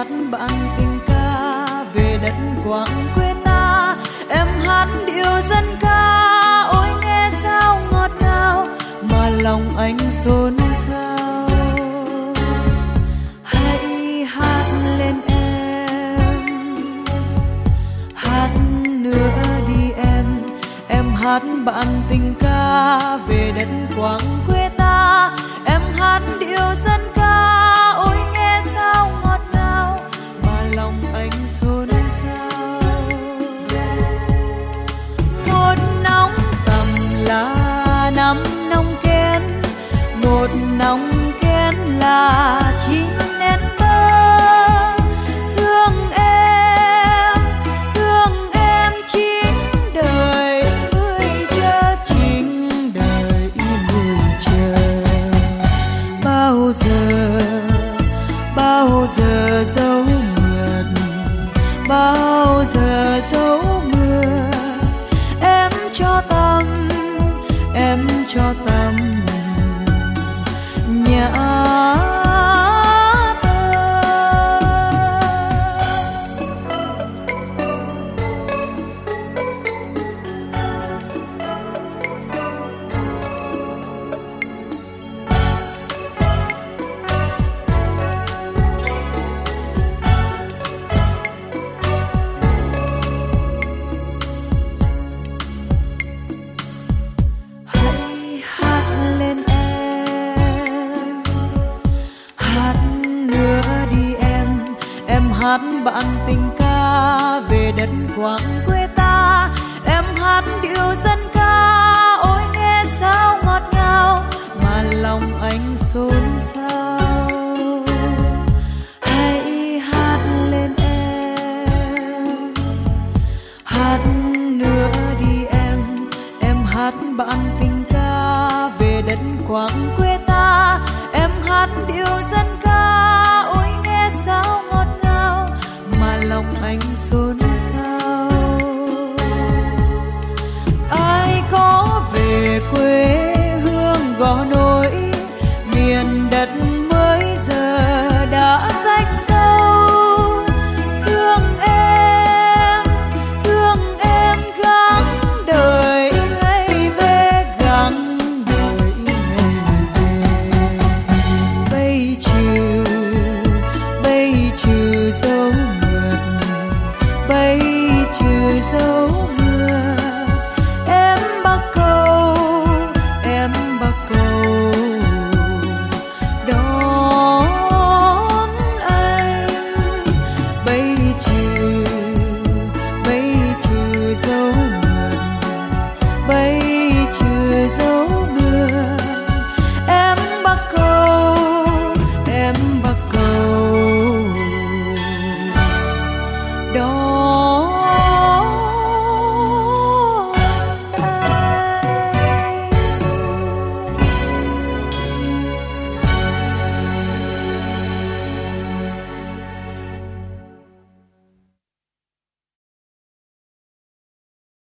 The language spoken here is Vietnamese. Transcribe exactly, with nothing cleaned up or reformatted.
hát bạn tình ca về đất Quảng quê ta. Em hát điệu dân ca, ôi nghe sao ngọt ngào mà lòng anh xôn xao. Hãy hát lên em, hát nữa đi em. Em hát bạn tình ca về đất Quảng quê ta. Em hát điệu dân ca, ôi nghe sao ngọt ngào mà lòng anh xôn xao. Một nóng tầm là năm nông kén, một nông kén là chính nén mơ. Thương em, thương em chính đời người chờ, chính đời người chờ. Bao giờ, bao giờ dấu mượt, bao giờ dấu mượt. Em cho tâm, em cho tâm nhã hát bạn tình ca về đất Quảng quê ta. Em hát điệu dân ca, ôi nghe sao ngọt ngào mà lòng anh xôn xao.